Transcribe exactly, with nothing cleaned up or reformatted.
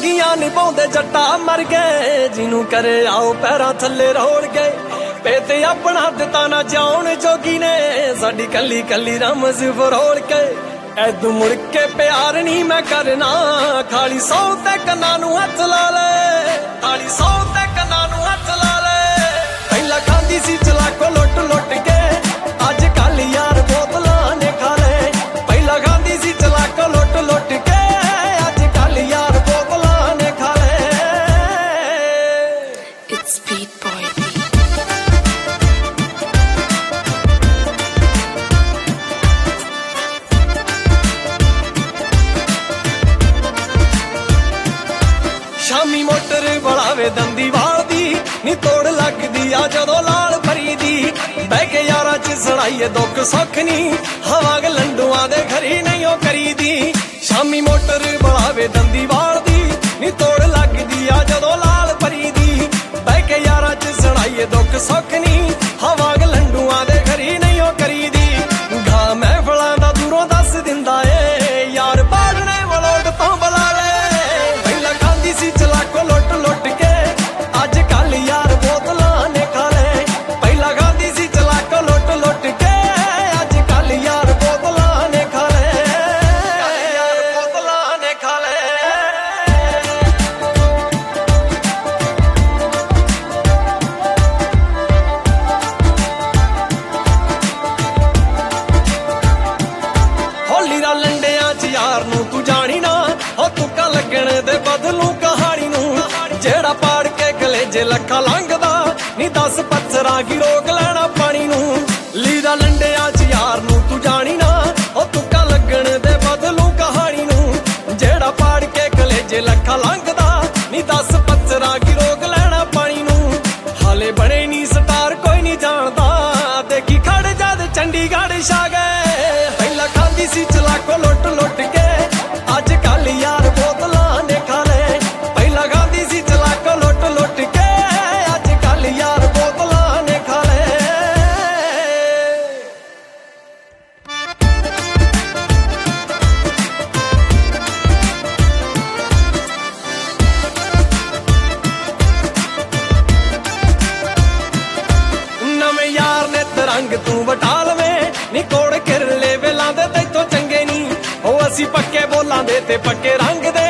ਵਰਗੀਆਂ ਨਿਭਾਉਂਦੇ ਜੱਟਾ ਮਰ ਗਏ ਜਿਹਨੂੰ ਕਰੇ ਆਓ ਪੈਰਾਂ ਥੱਲੇ ਰੋੜ ਗਏ ਪੇ ਤੇ ਆਪਣਾ ਦਿੱਤਾ ਨਾ ਜਾਉਣ ਜੋਗੀ ਨੇ ਸਾਡੀ ਕੱਲੀ ਕੱਲੀ ਰਮਜ਼ ਫਰੋੜ ਕੇ ਐਦੂ ਮੁੜ ਕੇ ਪਿਆਰ ਨਹੀਂ ਮੈਂ ਕਰਨਾ ਖਾਲੀ ਸੌ ਤੇ ਕੰਨਾਂ ਨੂੰ ਹੱਥ ਲਾ ਲੈ ਖਾਲੀ ਸੌ ਤੇ ਕੰਨਾਂ ਨੂੰ ਹੱਥ ਲਾ ਲੈ ਪਹਿਲਾਂ ਖਾਂਦੀ ਸੀ ਚਲਾਕੋ ਲੁੱਟ ਲੁੱਟ ਕੇ ਅੱਜ ਕੱਲ ਯਾਰ ਬੋਤਲਾਂ ਨੇ ਖਾ ਲੈ ਪਹਿਲਾਂ ਖਾਂਦੀ ਸੀ ਚਲਾਕੋ ਲੁੱਟ ਲੁੱਟ ਕੇ ਅੱਜ ਕੱਲ ਯਾਰ ਬੋਤਲਾਂ ਨੇ ਖਾ ਲੈ It's Beat Boy. ਸ਼ਾਮੀ ਮੋਟਰ ਬੜਾਵੇ ਦੰਦੀ ਵਾਲ ਦੀ ਨੀ ਤੋੜ ਲੱਗਦੀ ਆ ਜਦੋਂ ਲਾਲ ਭਰੀ ਦੀ ਬਹਿ ਕੇ ਯਾਰਾਂ ਚ ਸੜਾਈਏ ਦੁੱਖ ਸੁੱਖ ਨੀ ਹਵਾ ਗਲੰਡੂਆਂ ਦੇ ਘਰੀ ਨਹੀਂ ਉਹ ਕਰੀਦੀ ਸ਼ਾਮੀ ਮੋਟਰ ਬੜਾਵੇ ਦੰਦੀ ਵਾਲ ਦੀ ਨੀ ਤੋੜ ਲੱਗਦੀ ਆ ਜਦੋਂ ਲਾਲ ਭਰੀ ਦੀ ਬਹਿ ਕੇ ਯਾਰਾਂ ਚ ਸੜਾਈਏ ਦੁੱਖ ਸੁੱਖ ਨੀ ਹਵਾ ਗਲੰਡੂਆਂ ਦੇ ਘਰੀ ਨਹੀਂ ਉਹ ਕਰੀਦੀ ਗਾ ਮਹਿਫਲਾਂ ਦਾ ਦੂਰੋਂ ਦੱਸ ਦਿੰਦਾ ਏ ਯਾਰ ਬਾੜਨੇ ਵਲੋਟ ਤੋਂ ਬੁਲਾ ਲੈ ਪਹਿਲਾਂ ਖਾਂਦੀ ਸੀ ਚਲਾਕੋ ਲੁੱਟ ਲੁੱਟ ਕੇ ਅੱਜ ਕੱਲ ਯਾਰ ਬੋਤਲਾਂ ਨੇ ਖਾ ਲੈ ਪਹਿਲਾਂ ਖਾਂਦੀ ਸੀ ਚਲਾਕੋ ਲੁੱਟ ਲੁੱਟ ਕੇ ਅੱਜ ਕੱਲ ਯਾਰ ਬੋਤਲਾਂ ਨੇ ਖਾ ਲੈ ਯਾਰ ਬੋਤਲਾਂ ਨੇ ਖਾ ਲੈ ਹੋਲੀ ਦਾ ਲੰਡਿਆਂ ਚ ਯਾਰ ਨੂੰ ਤੂੰ ਜਾਣੀ ਨਾ ਹੋ ਤੁੱਕਾ ਲੱਗਣ ਦੇ ਬਦਲੂ ਕਹਾਣੀ ਨੂੰ ਜਿਹੜਾ ਪਾੜ ਕੇ ਕਲੇਜੇ ਲੱਖਾਂ ਲੰਘਦਾ ਨੀ ਦਸ ਪੱਥਰਾਂ ਕੀ ਰੋਕ ਲੈਣਾ ਪਾਣੀ ਨੂੰ ਲੀਦਾ ਲੰਡਿਆਂ ਚ ਯਾਰ ਨੂੰ ਤੂੰ ਜਾਣੀ ਨਾ ਹੋ ਤੁੱਕਾ ਲੱਗਣ ਦੇ ਬਦਲੂ ਕਹਾਣੀ ਨੂੰ ਜਿਹੜਾ ਪਾੜ ਕੇ ਕਲੇਜੇ ਲੱਖਾਂ ਲੰਘਦਾ ਨੀ ਦਸ ਪੱਥਰਾਂ ਕੀ ਰੋਕ ਲੈਣਾ ਪਾਣੀ ਨੂੰ ਹਾਲੇ ਬਣੇ ਨੀ ਸਟਾਰ ਕੋਈ ਨਹੀਂ ਜਾਣਦਾ ਦੇਖੀ ਖੜ ਜਦ ਚੰਡੀਗੜ੍ਹ ਛਾ ਗਏ ਪਹਿਲਾਂ ਖਾਂਦੀ ਸੀ ਚਲਾਕੋ ਲੁੱਟ ਲੁੱਟ ਕੇ ਅੱਜ ਕੱਲ ਯਾਰ ਬੋਤਲਾਂ ਨੇ ਖਾ ਲੈ ਪਹਿਲਾਂ ਖਾਂਦੀ ਸੀ ਚਲਾਕੋ ਲੁੱਟ ਲੁੱਟ ਕੇ ਅੱਜ ਕੱਲ ਯਾਰ ਬੋਤਲਾਂ ਨੇ ਖਾ ਲੈ ਨਵੇਂ ਯਾਰ ਨੇ ਤਰੰਗ ਤੂੰ ਵਟਾ ਲਵੇਂ ਨੀ ਕੋੜ ਕਿਰਲੇ ਵੇਲਾਂ ਦੇ ਤੈਥੋਂ ਚੰਗੇ ਨੀ ਉਹ ਅਸੀਂ ਪੱਕੇ ਬੋਲਾਂ ਦੇ ਤੇ ਪੱਕੇ ਰੰਗ ਦੇ